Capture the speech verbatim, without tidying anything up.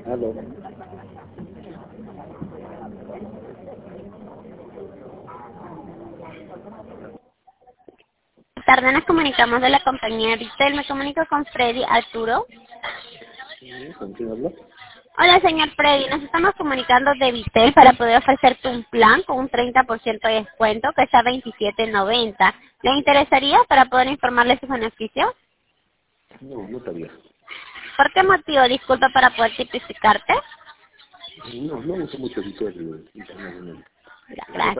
Aló. Tarde nos comunicamos de la compañía Vitel. Me comunico con Freddy Arturo. Sí, ¿con quién hablo? Hola, señor Freddy. Nos estamos comunicando de Vitel para poder ofrecerte un plan con un treinta por ciento de descuento que está a veintisiete noventa. ¿Le interesaría para poder informarle sus beneficios? No, no sabía. ¿Por qué motivo? Disculpa para poder tipificarte. No, no uso mucho Vitel internacionalmente. Gracias.